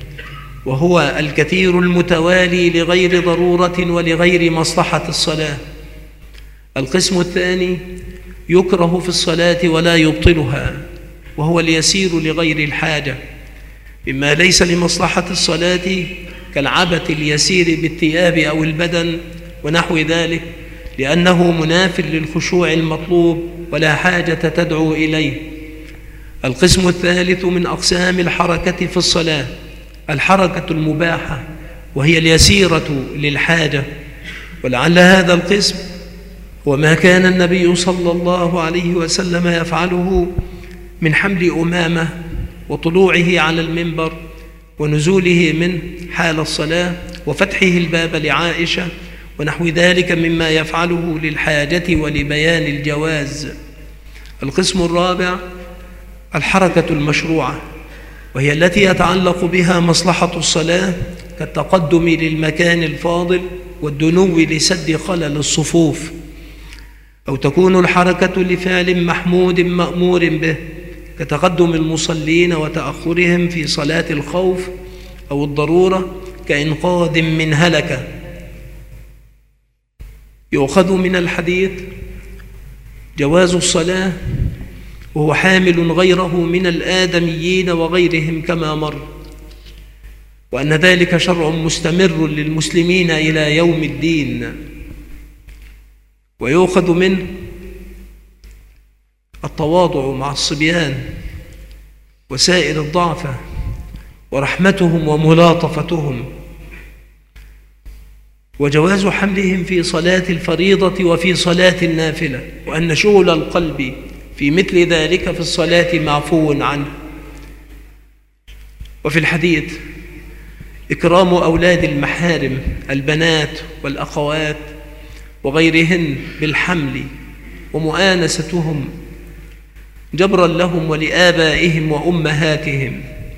وهو الكثير المتوالي لغير ضرورة ولغير مصلحة الصلاة. القسم الثاني يكره في الصلاة ولا يبطلها، وهو اليسير لغير الحاجة مما ليس لمصلحة الصلاة كالعبث اليسير بالثياب أو البدن ونحو ذلك، لأنه مناف للخشوع المطلوب ولا حاجة تدعو إليه. القسم الثالث من أقسام الحركة في الصلاة الحركة المباحة، وهي اليسيرة للحاجة، ولعل هذا القسم هو ما كان النبي صلى الله عليه وسلم يفعله من حمل أمامة وطلوعه على المنبر ونزوله منه حال الصلاة وفتحه الباب لعائشة ونحو ذلك مما يفعله للحاجة ولبيان الجواز. القسم الرابع الحركة المشروعة، وهي التي يتعلق بها مصلحة الصلاة كالتقدم للمكان الفاضل والدنو لسد خلل الصفوف، أو تكون الحركة لفعل محمود مأمور به كتقدم المصلين وتأخرهم في صلاة الخوف أو الضرورة كإنقاذ من هلكة. يؤخذ من الحديث جواز الصلاة وهو حامل غيره من الآدميين وغيرهم كما مر، وأن ذلك شرع مستمر للمسلمين إلى يوم الدين. ويؤخذ منه التواضع مع الصبيان وسائر الضعفة ورحمتهم وملاطفتهم، وجواز حملهم في صلاة الفريضة وفي صلاة النافلة، وأن شغل القلب في مثل ذلك في الصلاة معفو عنه. وفي الحديث إكرام أولاد المحارم البنات والأخوات وغيرهن بالحمل ومؤانستهم جبرا لهم ولآبائهم وأمهاتهم.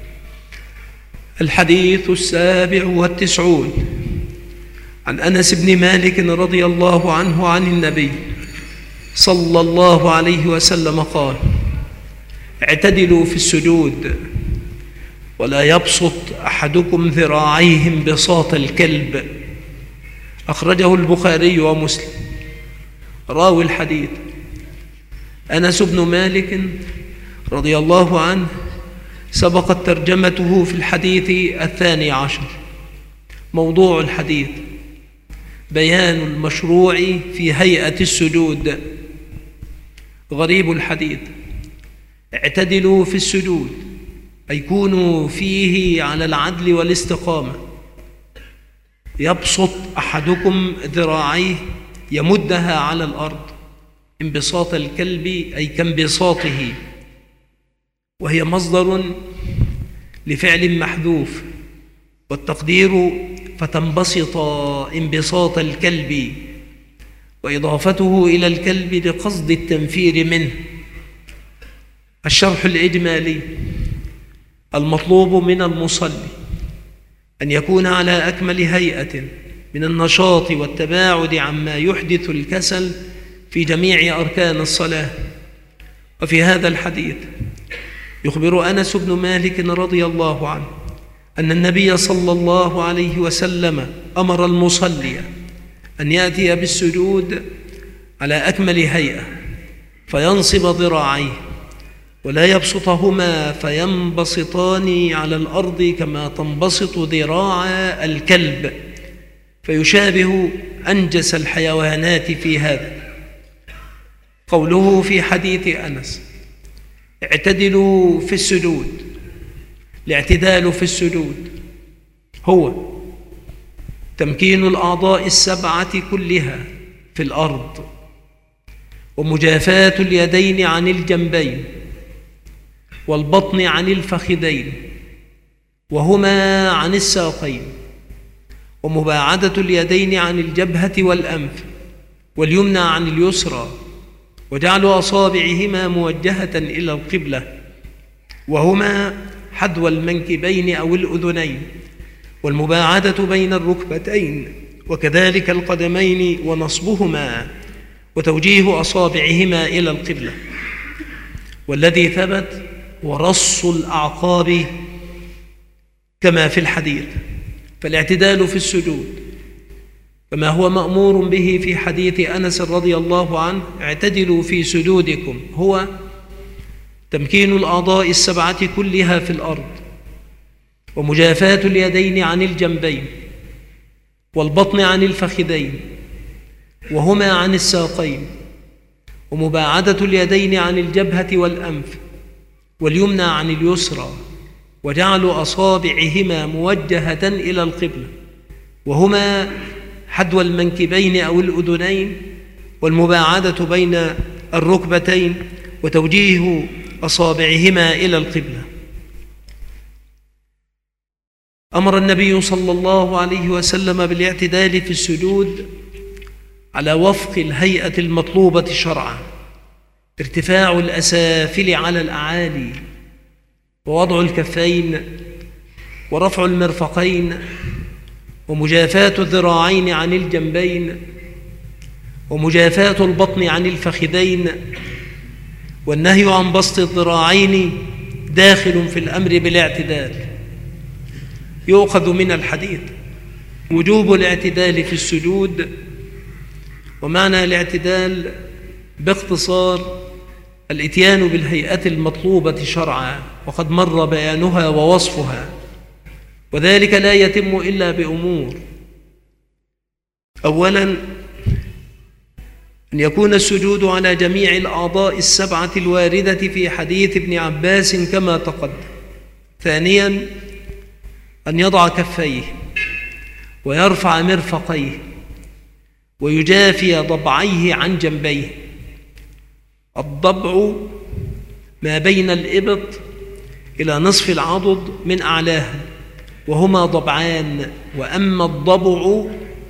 الحديث السابع والتسعون عن أنس بن مالك رضي الله عنه عن النبي صلى الله عليه وسلم قال: اعتدلوا في السجود ولا يبسط أحدكم ذراعيه انبساط الكلب. أخرجه البخاري ومسلم. راوي الحديث أنس بن مالك رضي الله عنه سبقت ترجمته في الحديث الثاني عشر. موضوع الحديث بيان المشروع في هيئة السجود. غريب الحديث اعتدلوا في السجود أي كونوا فيه على العدل والاستقامة. يبسط أحدكم ذراعيه يمدها على الأرض انبساط الكلب أي كانبساطه، وهي مصدر لفعل محذوف، والتقدير فتنبسط انبساط الكلب، وإضافته إلى الكلب لقصد التنفير منه. الشرح الإجمالي: المطلوب من المصلي أن يكون على أكمل هيئة من النشاط والتباعد عما يحدث الكسل في جميع أركان الصلاة. وفي هذا الحديث يخبر أنس بن مالك رضي الله عنه أن النبي صلى الله عليه وسلم أمر المصلي أن يأتي بالسجود على أكمل هيئة، فينصب ذراعيه ولا يبسطهما فينبسطان على الأرض كما تنبسط ذراع الكلب، فيشابه أنجس الحيوانات في هذا. قوله في حديث أنس: اعتدلوا في السجود، الاعتدال في السجود هو تمكين الأعضاء السبعة كلها في الأرض، ومجافاة اليدين عن الجنبين، والبطن عن الفخذين، وهما عن الساقين، ومباعدة اليدين عن الجبهة والأنف، واليمنى عن اليسرى، وجعل أصابعهما موجهة إلى القبلة، وهما حذو المنكبين أو الأذنين، والمباعدة بين الركبتين، وكذلك القدمين ونصبهما، وتوجيه أصابعهما إلى القبلة. والذي ثبت ورص الأعقاب كما في الحديث. فالاعتدال في السجود كما هو مأمور به في حديث أنس رضي الله عنه: اعتدلوا في سجودكم، هو تمكين الأعضاء السبعة كلها في الأرض، ومجافاة اليدين عن الجنبين، والبطن عن الفخذين، وهما عن الساقين، ومباعدة اليدين عن الجبهة والأنف، واليمنى عن اليسرى، وجعل أصابعهما موجهة إلى القبلة، وهما حذو المنكبين أو الأذنين، والمباعدة بين الركبتين، وتوجيه أصابعهما إلى القبلة. أمر النبي صلى الله عليه وسلم بالاعتدال في السجود على وفق الهيئة المطلوبة شرعا: ارتفاع الأسافل على الأعالي، ووضع الكفين، ورفع المرفقين، ومجافاة الذراعين عن الجنبين، ومجافاة البطن عن الفخذين، والنهي عن بسط الذراعين داخل في الأمر بالاعتدال. يؤخذ من الحديث وجوب الاعتدال في السجود، ومعنى الاعتدال باختصار الاتيان بالهيئة المطلوبة شرعا، وقد مر بيانها ووصفها، وذلك لا يتم إلا بأمور: أولاً أن يكون السجود على جميع الأعضاء السبعة الواردة في حديث ابن عباس كما تقدم. ثانياً أن يضع كفيه، ويرفع مرفقيه، ويجافي ضبعيه عن جنبيه. الضبع ما بين الإبط إلى نصف العضد من أعلاه، وهما ضبعان. وأما الضبع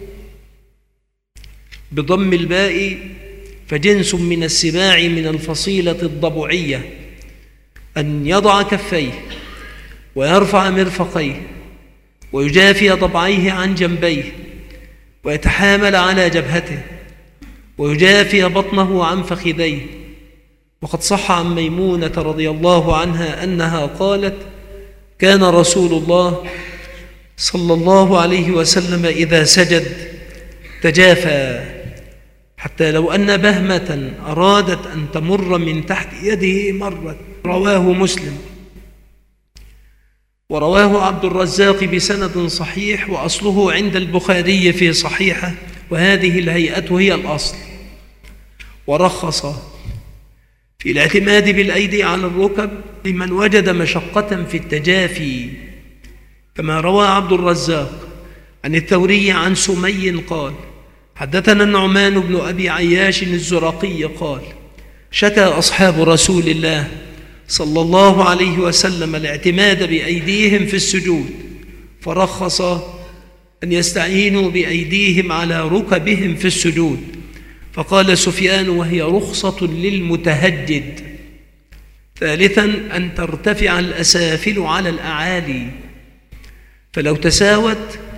بضم الباء فجنس من السباع من الفصيلة الضبعية. أن يضع كفيه، ويرفع مرفقيه، ويجافي ضبعيه عن جنبيه، ويتحامل على جبهته، ويجافي بطنه عن فخذيه. وقد صح عن ميمونة رضي الله عنها أنها قالت: كان رسول الله صلى الله عليه وسلم إذا سجد تجافى، حتى لو أن بهمة أرادت أن تمر من تحت يده مرت. رواه مسلم، ورواه عبد الرزاق بسند صحيح، وأصله عند البخاري في صحيحه، وهذه الهيئة هي الأصل. ورخص في الاعتماد بالأيدي على الركب لمن وجد مشقة في التجافي، كما روى عبد الرزاق عن الثوري عن سمي قال: حدثنا النعمان بن أبي عياش الزرقي قال: شكى أصحاب رسول الله صلى الله عليه وسلم الاعتماد بأيديهم في السجود، فرخص أن يستعينوا بأيديهم على ركبهم في السجود. فقال سفيان: وهي رخصة للمتهجد. ثالثا أن ترتفع الأسافل على الأعالي، فلو تساوت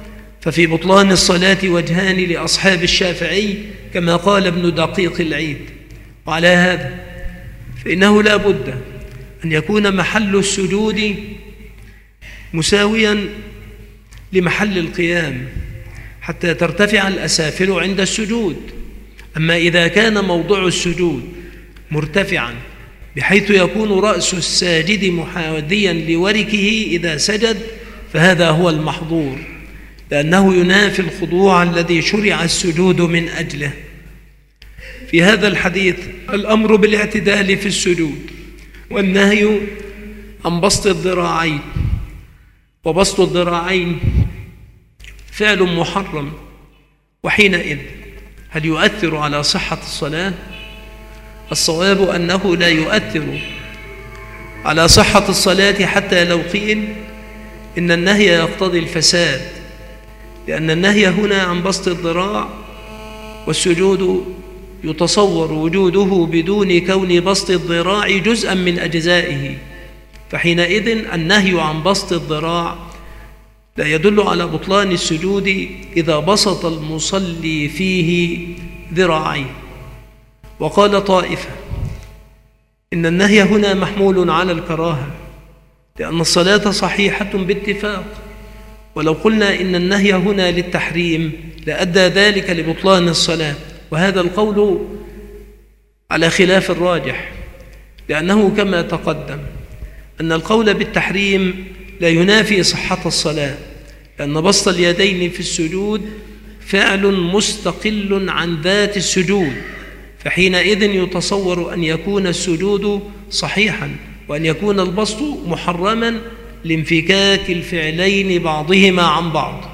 ففي بطلان الصلاة وجهان لأصحاب الشافعي كما قال ابن دقيق العيد. وعلى هذا فإنه لا بد أن يكون محل السجود مساويا لمحل القيام حتى ترتفع الأسافل عند السجود. أما إذا كان موضع السجود مرتفعا بحيث يكون رأس الساجد محاذيا لوركه إذا سجد فهذا هو المحظور، لأنه ينافي الخضوع الذي شرع السجود من أجله. في هذا الحديث الأمر بالاعتدال في السجود والنهي عن بسط الذراعين، وبسط الذراعين فعل محرم. وحينئذ هل يؤثر على صحة الصلاة؟ الصواب أنه لا يؤثر على صحة الصلاة حتى لو قيل إن النهي يقتضي الفساد، لأن النهي هنا عن بسط الذراع والسجود يتصور وجوده بدون كون بسط الذراع جزءا من أجزائه، فحينئذ النهي عن بسط الذراع لا يدل على بطلان السجود إذا بسط المصلي فيه ذراعيه. وقال طائفة إن النهي هنا محمول على الكراهة، لأن الصلاة صحيحة باتفاق، ولو قلنا إن النهي هنا للتحريم لأدى ذلك لبطلان الصلاة، وهذا القول على خلاف الراجح، لأنه كما تقدم أن القول بالتحريم لا ينافي صحة الصلاة، لأن بسط اليدين في السجود فعل مستقل عن ذات السجود، فحينئذ يتصور أن يكون السجود صحيحا وأن يكون البسط محرما لانفكاك الفعلين بعضهما عن بعض.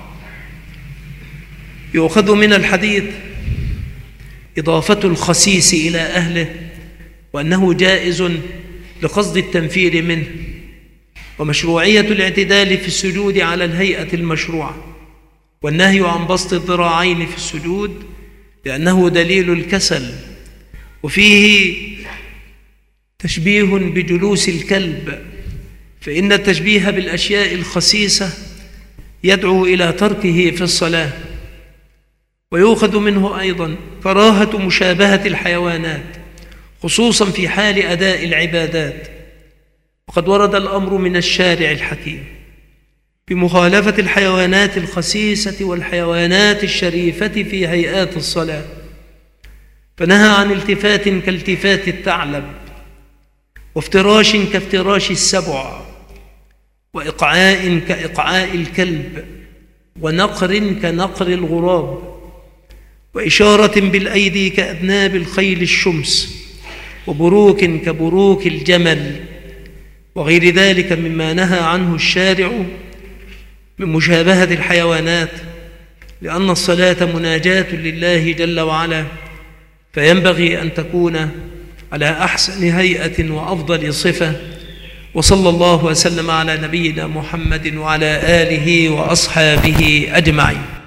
يؤخذ من الحديث إضافة الخسيس إلى أهله، وأنه جائز لقصد التنفير منه، ومشروعية الاعتدال في السجود على الهيئة المشروعة، والنهي عن بسط الذراعين في السجود لأنه دليل الكسل، وفيه تشبيه بجلوس الكلب، فإن التشبيه بالأشياء الخسيسة يدعو إلى تركه في الصلاة. ويؤخذ منه أيضا كراهة مشابهة الحيوانات خصوصا في حال أداء العبادات، وقد ورد الأمر من الشارع الحكيم بمخالفة الحيوانات الخسيسة والحيوانات الشريفة في هيئات الصلاة، فنهى عن التفات كالتفات الثعلب، وافتراش كافتراش السبع، وإقعاء كإقعاء الكلب، ونقر كنقر الغراب، وإشارة بالأيدي كأذناب الخيل الشمس، وبروك كبروك الجمل، وغير ذلك مما نهى عنه الشارع من مشابهة الحيوانات، لأن الصلاة مناجاة لله جل وعلا، فينبغي أن تكون على أحسن هيئة وأفضل صفة. وصلى الله وسلم على نبينا محمد وعلى آله وأصحابه أجمعين.